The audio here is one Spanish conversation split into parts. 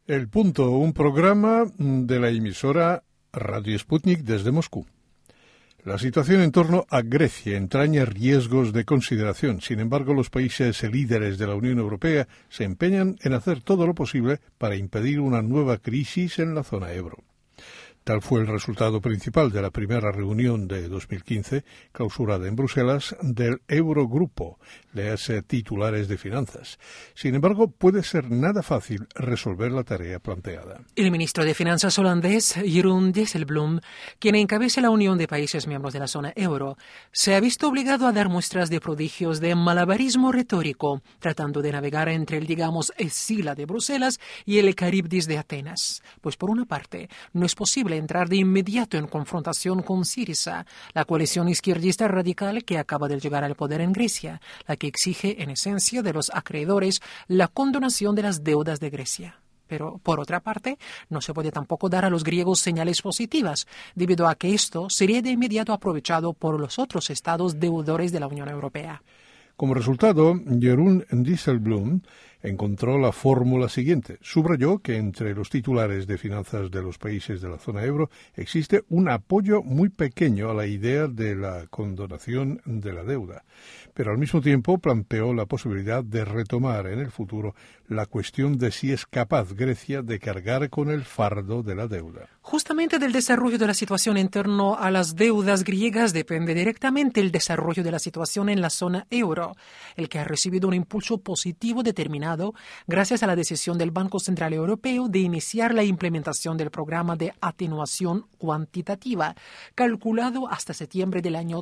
El Punto, un programa de la emisora Radio Sputnik desde Moscú. La situación en torno a Grecia entraña riesgos de consideración. Sin embargo, los países líderes de la Unión Europea se empeñan en hacer todo lo posible para impedir una nueva crisis en la zona euro. Tal fue el resultado principal de la primera reunión de 2015, clausurada en Bruselas, del Eurogrupo, léase titulares de finanzas. Sin embargo, puede ser nada fácil resolver la tarea planteada. El ministro de Finanzas holandés, Jeroen Dijsselbloem, quien encabeza la Unión de Países Miembros de la zona euro, se ha visto obligado a dar muestras de prodigios de malabarismo retórico, tratando de navegar entre el, digamos, Escila de Bruselas y el Caribdis de Atenas. Pues por una parte, no es posible entrar de inmediato en confrontación con Syriza, la coalición izquierdista radical que acaba de llegar al poder en Grecia, la que exige en esencia de los acreedores la condonación de las deudas de Grecia. Pero, por otra parte, no se puede tampoco dar a los griegos señales positivas, debido a que esto sería de inmediato aprovechado por los otros estados deudores de la Unión Europea. Como resultado, Jeroen Dijsselbloem encontró la fórmula siguiente. Subrayó que entre los titulares de finanzas de los países de la zona euro existe un apoyo muy pequeño a la idea de la condonación de la deuda, pero al mismo tiempo planteó la posibilidad de retomar en el futuro la cuestión de si es capaz Grecia de cargar con el fardo de la deuda. Justamente del desarrollo de la situación en torno a las deudas griegas depende directamente el desarrollo de la situación en la zona euro, el que ha recibido un impulso positivo determinado gracias a la decisión del Banco Central Europeo de iniciar la implementación del programa de atenuación cuantitativa, calculado hasta septiembre del año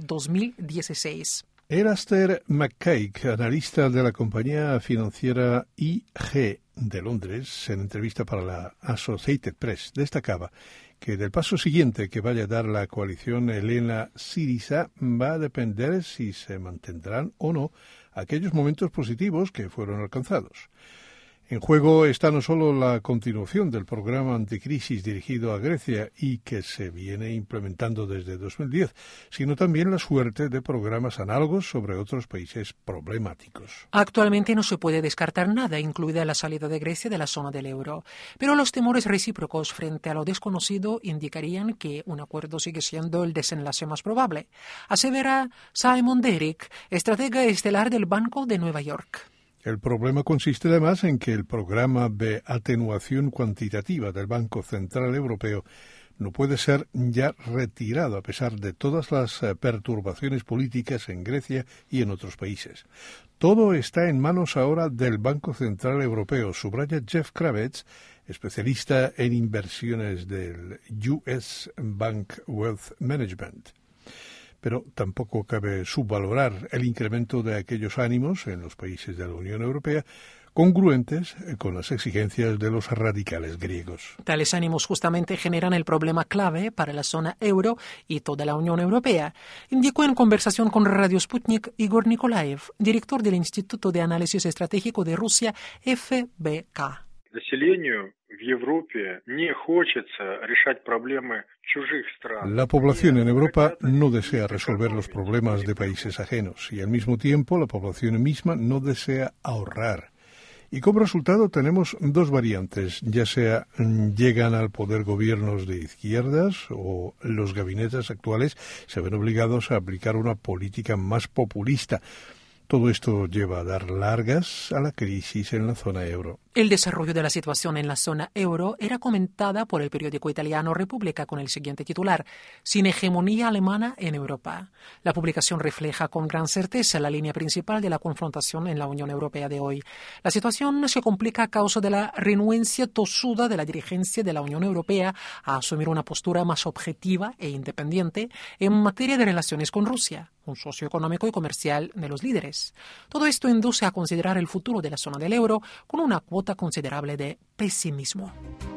2016. Alastair McCaig, analista de la compañía financiera IG de Londres, en entrevista para la Associated Press, destacaba que del paso siguiente que vaya a dar la coalición Helena-Syriza va a depender si se mantendrán o no aquellos momentos positivos que fueron alcanzados. En juego está no solo la continuación del programa anticrisis dirigido a Grecia y que se viene implementando desde 2010, sino también la suerte de programas análogos sobre otros países problemáticos. Actualmente no se puede descartar nada, incluida la salida de Grecia de la zona del euro, pero los temores recíprocos frente a lo desconocido indicarían que un acuerdo sigue siendo el desenlace más probable, asevera Simon Derrick, estratega estelar del Banco de Nueva York. El problema consiste además en que el programa de atenuación cuantitativa del Banco Central Europeo no puede ser ya retirado a pesar de todas las perturbaciones políticas en Grecia y en otros países. Todo está en manos ahora del Banco Central Europeo, subraya Jeff Kravets, especialista en inversiones del US Bank Wealth Management. Pero tampoco cabe subvalorar el incremento de aquellos ánimos en los países de la Unión Europea congruentes con las exigencias de los radicales griegos. Tales ánimos justamente generan el problema clave para la zona euro y toda la Unión Europea, indicó en conversación con Radio Sputnik Igor Nikolaev, director del Instituto de Análisis Estratégico de Rusia, FBK. La población en Europa no desea resolver los problemas de países ajenos y al mismo tiempo la población misma no desea ahorrar. Y como resultado tenemos dos variantes, ya sea llegan al poder gobiernos de izquierdas o los gabinetes actuales se ven obligados a aplicar una política más populista. Todo esto lleva a dar largas a la crisis en la zona euro. El desarrollo de la situación en la zona euro era comentada por el periódico italiano Repubblica con el siguiente titular: sin hegemonía alemana en Europa. La publicación refleja con gran certeza la línea principal de la confrontación en la Unión Europea de hoy. La situación se complica a causa de la renuencia tosuda de la dirigencia de la Unión Europea a asumir una postura más objetiva e independiente en materia de relaciones con Rusia, un socio económico y comercial de los líderes. Todo esto induce a considerar el futuro de la zona del euro con una cuota considerable de pesimismo.